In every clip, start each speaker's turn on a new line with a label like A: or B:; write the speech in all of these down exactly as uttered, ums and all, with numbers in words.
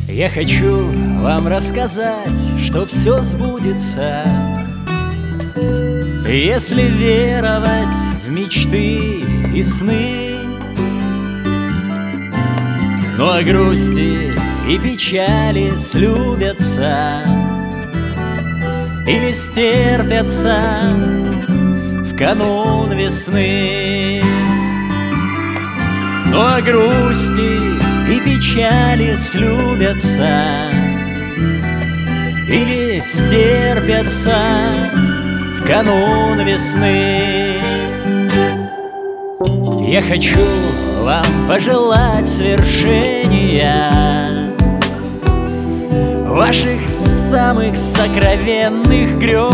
A: Я хочу вам рассказать, что все сбудется, если веровать в мечты и сны. Ну а грусти и печали слюбятся или стерпятся в канун весны. Ну а грусти и печали слюбятся или стерпятся в канун весны. Я хочу вам пожелать свершения ваших самых сокровенных грез.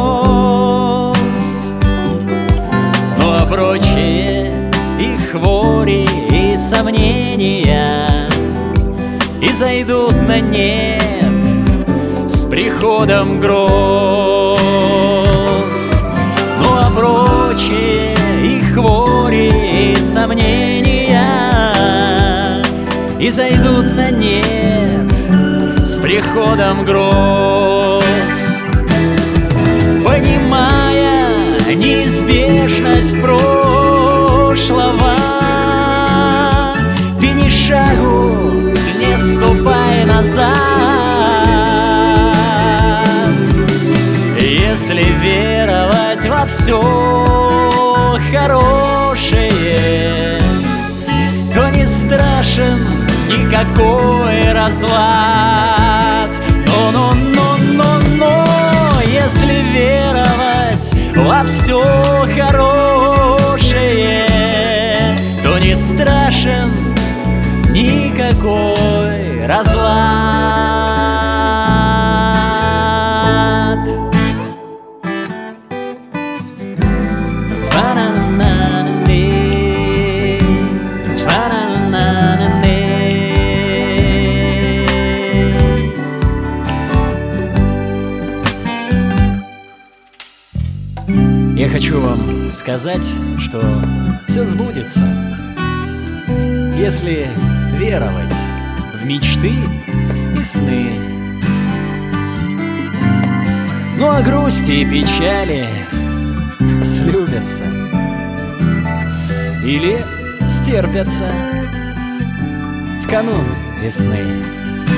A: Ну а прочие и хвори, и сомнения и зайдут на нет с приходом гроз. Ну а прочие и хвори, и сомнения и зайдут на нет с приходом гроз. Понимая неизбежность прошлого, ты ни шагу не ступай назад. Если веровать во все хорошее, то не страшен никакой разлад. Но-но-но-но-но, если веровать во все хорошее, то не страшен никакой разлад. Я хочу вам сказать, что все сбудется, если веровать в мечты и сны. Ну а грусти и печали слюбятся или стерпятся в канун весны.